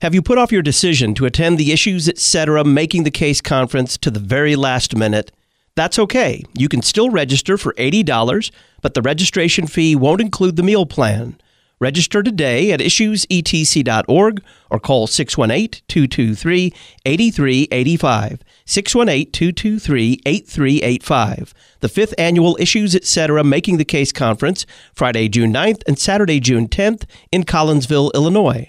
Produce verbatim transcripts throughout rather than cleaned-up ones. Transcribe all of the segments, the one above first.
Have you put off your decision to attend the Issues Etc. Making the Case conference to the very last minute? That's okay. You can still register for eighty dollars, but the registration fee won't include the meal plan. Register today at issues e t c dot org or call six one eight, two two three, eight three eight five, six one eight, two two three, eight three eight five. The fifth Annual Issues Etc. Making the Case Conference, Friday, June ninth and Saturday, June tenth in Collinsville, Illinois.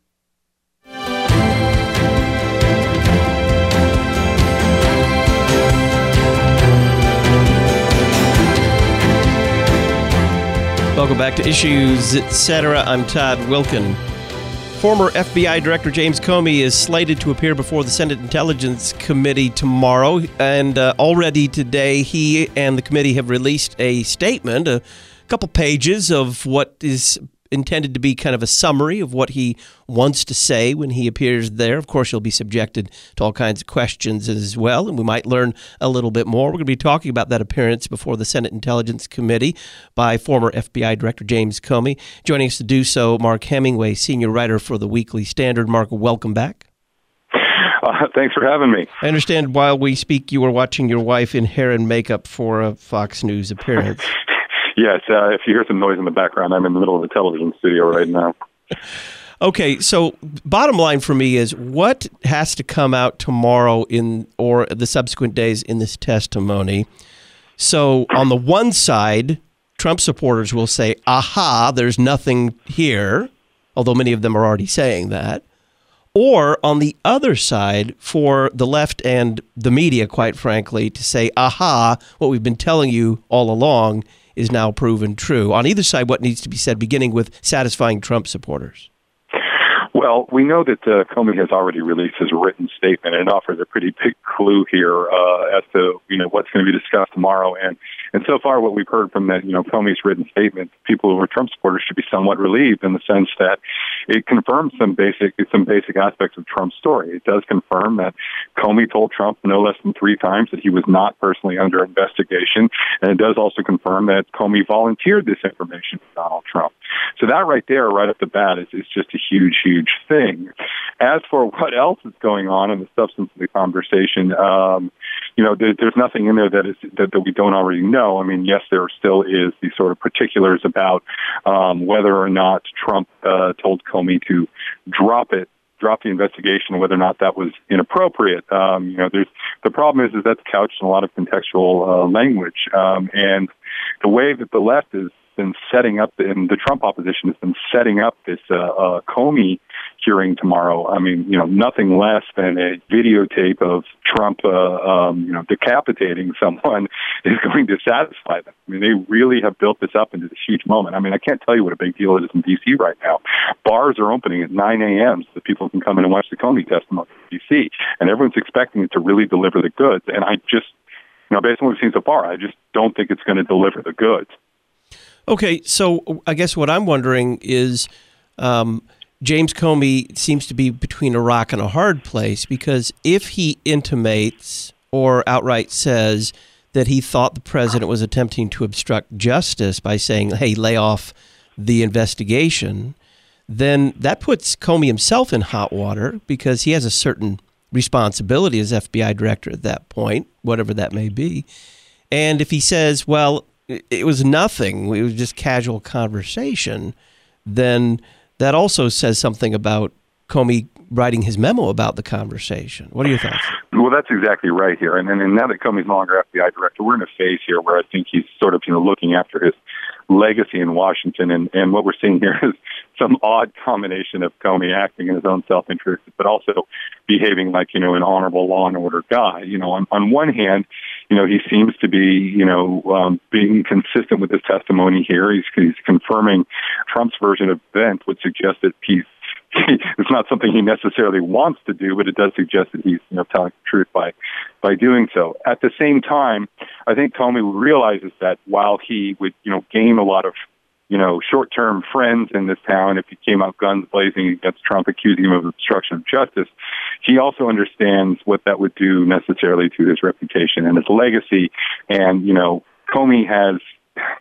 Welcome back to Issues Etc. I'm Todd Wilken. Former F B I Director James Comey is slated to appear before the Senate Intelligence Committee tomorrow, and uh, already today he and the committee have released a statement, a couple pages of what is intended to be kind of a summary of what he wants to say when he appears there. Of course, he'll be subjected to all kinds of questions as well, and we might learn a little bit more. We're going to be talking about that appearance before the Senate Intelligence Committee by former F B I Director James Comey. Joining us to do so, Mark Hemingway, senior writer for the Weekly Standard. Mark, welcome back. Uh, thanks for having me. I understand while we speak, you were watching your wife in hair and makeup for a Fox News appearance. Yes, uh, if you hear some noise in the background, I'm in the middle of a television studio right now. Okay, so bottom line for me is what has to come out tomorrow in or the subsequent days in this testimony? So on the one side, Trump supporters will say, aha, there's nothing here, although many of them are already saying that. Or on the other side, for the left and the media, quite frankly, to say, aha, what we've been telling you all along is now proven true. On either side, what needs to be said, beginning with satisfying Trump supporters? Well, we know that uh, Comey has already released his written statement, and it offers a pretty big clue here uh, as to you know what's going to be discussed tomorrow. And and so far, what we've heard from that you know Comey's written statement, people who are Trump supporters should be somewhat relieved in the sense that it confirms some basic some basic aspects of Trump's story. It does confirm that Comey told Trump no less than three times that he was not personally under investigation, and it does also confirm that Comey volunteered this information to Donald Trump. So that right there, right off the bat, is, is just a huge, huge thing. As for what else is going on in the substance of the conversation, um, you know, there, there's nothing in there that is that, that we don't already know. I mean, yes, there still is the sort of particulars about um, whether or not Trump uh, told Comey to drop it. drop the investigation, whether or not that was inappropriate. Um, you know, there's the problem is, is that's couched in a lot of contextual uh, language. Um, and the way that the left has been setting up, and the Trump opposition has been setting up this uh, uh, Comey hearing tomorrow. I mean, you know, nothing less than a videotape of Trump, uh, um, you know, decapitating someone is going to satisfy them. I mean, they really have built this up into this huge moment. I mean, I can't tell you what a big deal it is in D C right now. Bars are opening at nine a.m. so that people can come in and watch the Comey testimony in D C, and everyone's expecting it to really deliver the goods. And I just, you know, based on what we've seen so far, I just don't think it's going to deliver the goods. Okay, so I guess what I'm wondering is um, James Comey seems to be between a rock and a hard place, because if he intimates or outright says that he thought the president was attempting to obstruct justice by saying, hey, lay off the investigation, then that puts Comey himself in hot water, because he has a certain responsibility as F B I director at that point, whatever that may be. And if he says, well, it was nothing, it was just casual conversation, then that also says something about Comey writing his memo about the conversation. What are your thoughts? Well, that's exactly right here. And, and, and now that Comey's no longer F B I director, we're in a phase here where I think he's sort of, you know, looking after his legacy in Washington. And, and what we're seeing here is some odd combination of Comey acting in his own self-interest, but also behaving like, you know, an honorable law and order guy. You know, on, on one hand, you know, he seems to be, you know, um, being consistent with his testimony here. He's, he's confirming Trump's version of events, would suggest that he's it's not something he necessarily wants to do, but it does suggest that he's, you know, telling the truth by by doing so. At the same time, I think Comey realizes that while he would, you know, gain a lot of, you know, short-term friends in this town if he came out guns blazing against Trump, accusing him of obstruction of justice, he also understands what that would do necessarily to his reputation and his legacy. And, you know, Comey has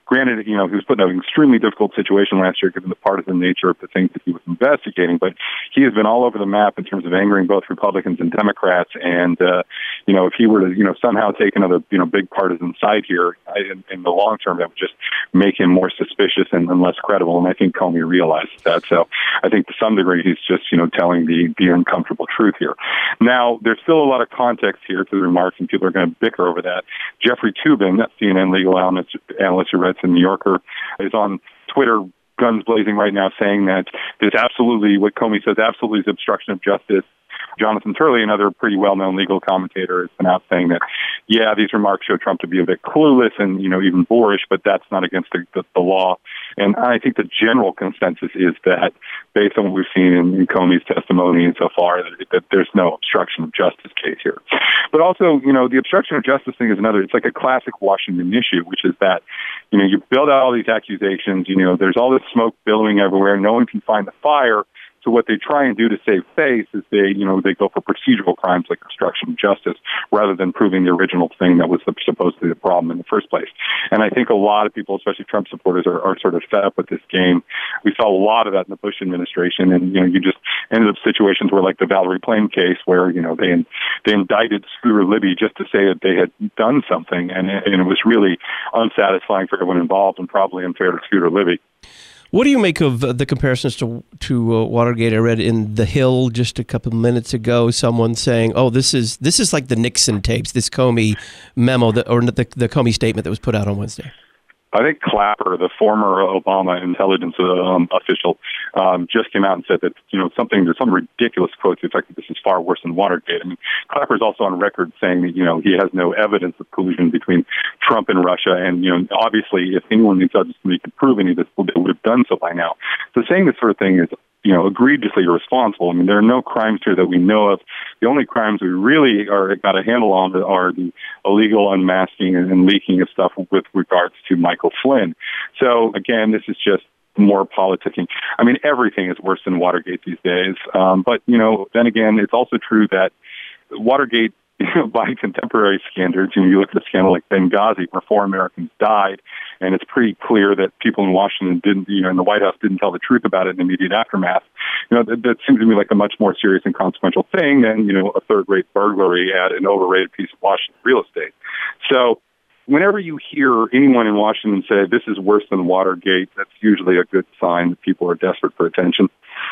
granted, you know, he was put in an extremely difficult situation last year given the partisan nature of the things that he was investigating, but he has been all over the map in terms of angering both Republicans and Democrats. And, uh, you know, if he were to, you know, somehow take another, you know, big partisan side here I, in, in the long term, that would just make him more suspicious and, and less credible. And I think Comey realizes that. So I think to some degree, he's just, you know, telling the, the uncomfortable truth here. Now, there's still a lot of context here to the remarks, and people are going to bicker over that. Jeffrey Toobin, that C N N legal analyst, analyst who writes in New Yorker, is on Twitter, guns blazing right now, saying that this absolutely, what Comey says, absolutely is obstruction of justice. Jonathan Turley, another pretty well-known legal commentator, has been out saying that, yeah, these remarks show Trump to be a bit clueless and, you know, even boorish, but that's not against the, the, the law. And I think the general consensus is that, based on what we've seen in, in Comey's testimony and so far, that, that there's no obstruction of justice case here. But also, you know, the obstruction of justice thing is another, it's like a classic Washington issue, which is that, you know, you build out all these accusations, you know, there's all this smoke billowing everywhere, no one can find the fire. So what they try and do to save face is they, you know, they go for procedural crimes like obstruction of justice rather than proving the original thing that was supposed to be the problem in the first place. And I think a lot of people, especially Trump supporters, are, are sort of fed up with this game. We saw a lot of that in the Bush administration, and, you know, you just ended up situations where, like the Valerie Plame case, where, you know, they they indicted Scooter Libby just to say that they had done something, and, and it was really unsatisfying for everyone involved and probably unfair to Scooter Libby. What do you make of uh, the comparisons to to uh, Watergate? I read in The Hill just a couple of minutes ago, someone saying, "Oh, this is this is like the Nixon tapes, this Comey memo, that, or the the Comey statement that was put out on Wednesday." I think Clapper, the former Obama intelligence um, official, um, just came out and said that, you know, something, there's some ridiculous quote to the effect that this is far worse than Watergate. I mean, Clapper's also on record saying that, you know, he has no evidence of collusion between Trump and Russia. And, you know, obviously, if anyone in the committee could prove any of this, they would have done so by now. So saying this sort of thing is, you know, egregiously irresponsible. I mean, there are no crimes here that we know of. The only crimes we really are got a handle on are the illegal unmasking and, and leaking of stuff with regards to Michael Flynn. So, again, this is just more politicking. I mean, everything is worse than Watergate these days. Um, but, you know, then again, it's also true that Watergate, you know, by contemporary standards, you know, you look at a scandal like Benghazi, where four Americans died, and it's pretty clear that people in Washington didn't, you know, in the White House didn't tell the truth about it in the immediate aftermath. You know, that, that seems to me like a much more serious and consequential thing than, you know, a third-rate burglary at an overrated piece of Washington real estate. So whenever you hear anyone in Washington say this is worse than Watergate, that's usually a good sign that people are desperate for attention.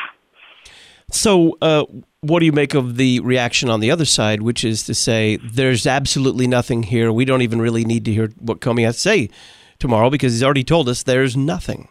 So uh, what do you make of the reaction on the other side, which is to say there's absolutely nothing here. We don't even really need to hear what Comey has to say tomorrow because he's already told us there's nothing.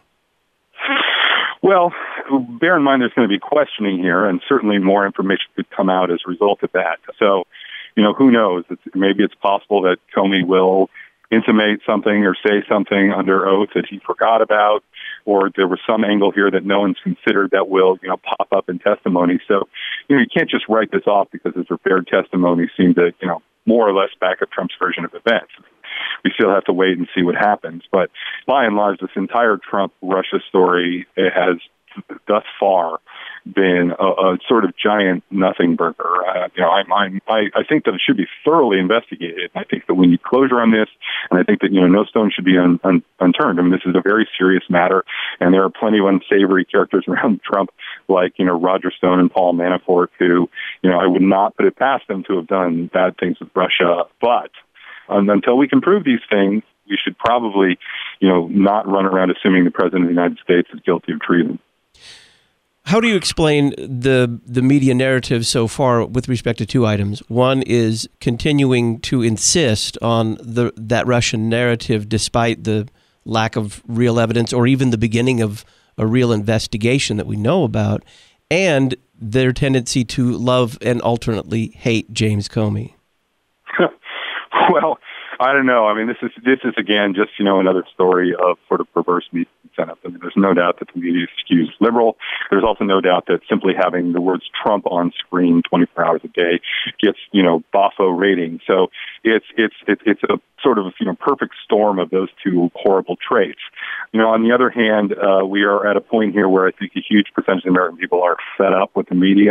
Well, bear in mind there's going to be questioning here, and certainly more information could come out as a result of that. So, you know, who knows? It's, maybe it's possible that Comey will intimate something or say something under oath that he forgot about, or there was some angle here that no one's considered that will, you know, pop up in testimony. So, you know, you can't just write this off because his prepared testimony seemed to, you know, more or less back up Trump's version of events. We still have to wait and see what happens. But by and large, this entire Trump-Russia story has thus far been a, a sort of giant nothing burger. Uh, you know, I'm, I'm, I, I think that it should be thoroughly investigated. I think that we need closure on this, and I think that, you know, no stone should be un, un, unturned. I mean, this is a very serious matter, and there are plenty of unsavory characters around Trump, like, you know, Roger Stone and Paul Manafort, who, you know, I would not put it past them to have done bad things with Russia. But um, until we can prove these things, we should probably, you know, not run around assuming the President of the United States is guilty of treason. How do you explain the the media narrative so far with respect to two items? One is continuing to insist on the that Russian narrative despite the lack of real evidence or even the beginning of a real investigation that we know about, and their tendency to love and alternately hate James Comey. Well, I don't know. I mean, this is this is again just, you know, another story of sort of perverse media setup. I mean, there's no doubt that the media skews liberal. There's also no doubt that simply having the words Trump on screen twenty-four hours a day gets, you know, boffo ratings. So it's it's it's it's a sort of, you know, perfect storm of those two horrible traits. You know, on the other hand, uh, we are at a point here where I think a huge percentage of American people are fed up with the media.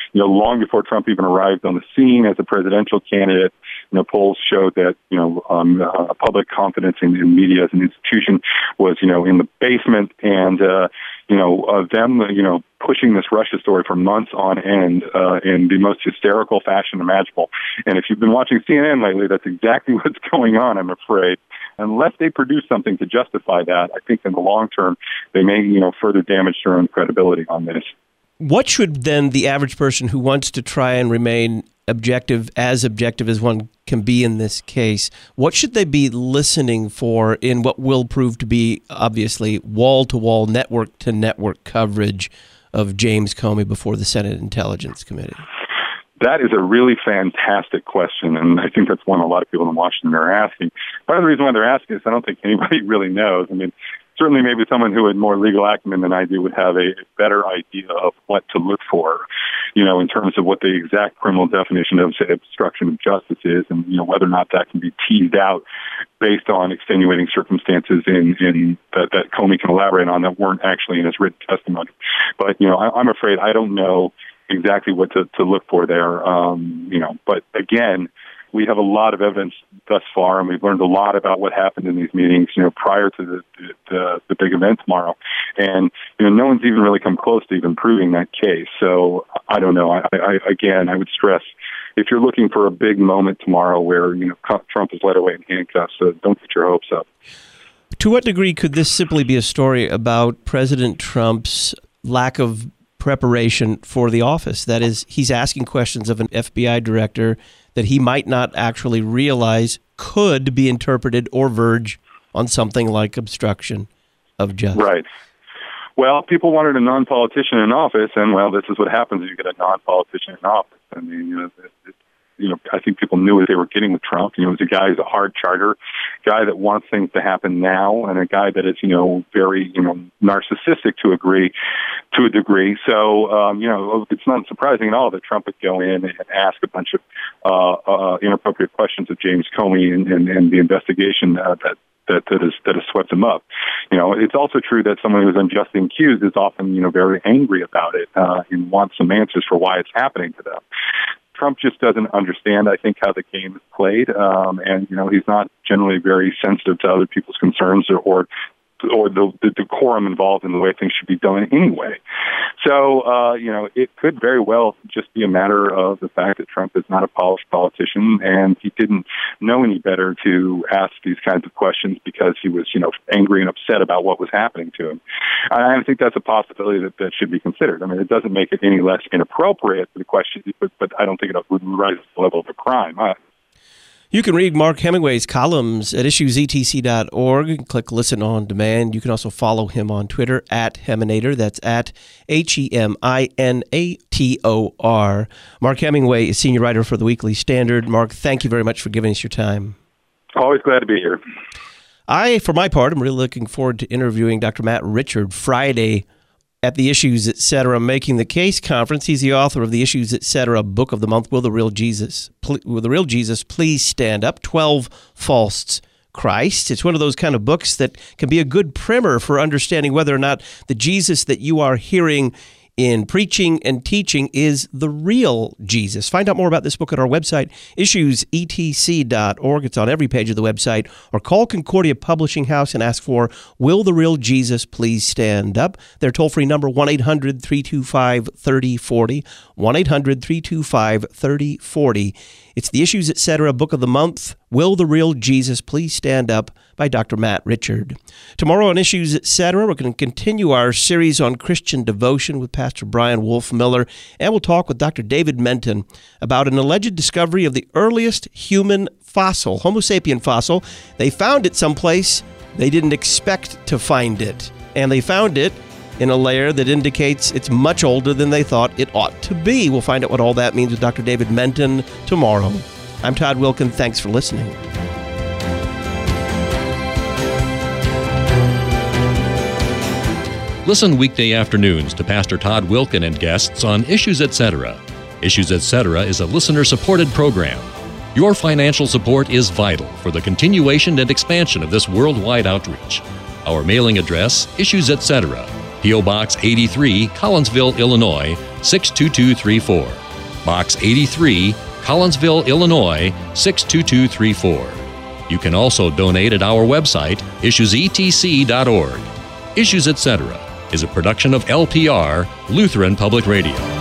you know, long before Trump even arrived on the scene as a presidential candidate, you know, polls showed that, you know, um, uh, public confidence in, in media as an institution was, you know, in the basement, and, uh, you know, uh, them, you know, pushing this Russia story for months on end uh, in the most hysterical fashion imaginable. And if you've been watching C N N lately, that's exactly what's going on, I'm afraid. Unless they produce something to justify that, I think in the long term, they may, you know, further damage their own credibility on this. What should then the average person who wants to try and remain objective, as objective as one can be in this case, what should they be listening for in what will prove to be, obviously, wall-to-wall, network-to-network coverage of James Comey before the Senate Intelligence Committee? That is a really fantastic question, and I think that's one a lot of people in Washington are asking. Part of the reason why they're asking is I don't think anybody really knows. I mean, certainly maybe someone who had more legal acumen than I do would have a better idea of what to look for, you know, in terms of what the exact criminal definition of, say, obstruction of justice is, and, you know, whether or not that can be teased out based on extenuating circumstances in, in that, that Comey can elaborate on that weren't actually in his written testimony. But, you know, I, I'm afraid I don't know exactly what to, to look for there, um, you know. But again, we have a lot of evidence thus far, and we've learned a lot about what happened in these meetings, you know, prior to the the, the big event tomorrow. And, you know, no one's even really come close to even proving that case. So I don't know. I, I again, I would stress, if you're looking for a big moment tomorrow where, you know, Trump is led away in handcuffs, so don't get your hopes up. To what degree could this simply be a story about President Trump's lack of preparation for the office? That is, he's asking questions of an F B I director that he might not actually realize could be interpreted or verge on something like obstruction of justice. Right. Well, people wanted a non-politician in office, and, well, this is what happens if you get a non-politician in office. I mean, you know, it, it, you know, I think people knew what they were getting with Trump. You know, he's a guy who's a hard charger, guy that wants things to happen now, and a guy that is, you know, very, you know, narcissistic to agree, to a degree. So, um, you know, it's not surprising at all that Trump would go in and ask a bunch of uh, uh, inappropriate questions of James Comey and, and, and the investigation uh, that that that has that has swept him up. You know, it's also true that someone who's unjustly accused is often, you know, very angry about it uh, and wants some answers for why it's happening to them. Trump just doesn't understand, I think, how the game is played, um, and, you know, he's not generally very sensitive to other people's concerns or, or or the, the decorum involved in the way things should be done anyway. So, uh, you know, it could very well just be a matter of the fact that Trump is not a polished politician, and he didn't know any better to ask these kinds of questions because he was, you know, angry and upset about what was happening to him. I think that's a possibility that, that should be considered. I mean, it doesn't make it any less inappropriate for the question, but, but I don't think it would rise to the level of a crime. Huh? You can read Mark Hemingway's columns at issues e t c dot org. Click Listen on Demand. You can also follow him on Twitter at Heminator. That's at H E M I N A T O R. Mark Hemingway is senior writer for the Weekly Standard. Mark, thank you very much for giving us your time. Always glad to be here. I, for my part, am really looking forward to interviewing Doctor Matt Richard Friday at the Issues Etc. Making the Case conference. He's the author of the Issues Etc. Book of the Month, Will the Real Jesus, Will the Real Jesus Please Stand Up? twelve False Christ. It's one of those kind of books that can be a good primer for understanding whether or not the Jesus that you are hearing in preaching and teaching is the real Jesus. Find out more about this book at our website, issues e t c dot org. It's on every page of the website. Or call Concordia Publishing House and ask for Will the Real Jesus Please Stand Up? Their toll-free number, one eight hundred three two five three oh four oh, one eight hundred three two five three oh four oh. It's the Issues Etc. Book of the Month, Will the Real Jesus Please Stand Up? By Doctor Matt Richard. Tomorrow on Issues Etc., we're going to continue our series on Christian devotion with Pastor Brian Wolfmiller, and we'll talk with Doctor David Menton about an alleged discovery of the earliest human fossil, Homo sapien fossil. They found it someplace they didn't expect to find it, and they found it in a layer that indicates it's much older than they thought it ought to be. We'll find out what all that means with Doctor David Menton tomorrow. I'm Todd Wilken. Thanks for listening. Listen weekday afternoons to Pastor Todd Wilken and guests on Issues Etc. Issues Etc. is a listener-supported program. Your financial support is vital for the continuation and expansion of this worldwide outreach. Our mailing address, Issues Etc., P O. Box eighty-three, Collinsville, Illinois, six two two three four. Box eighty-three, Collinsville, Illinois, six two two three four. You can also donate at our website, issues e t c dot org. Issues Etc. is a production of L P R, Lutheran Public Radio.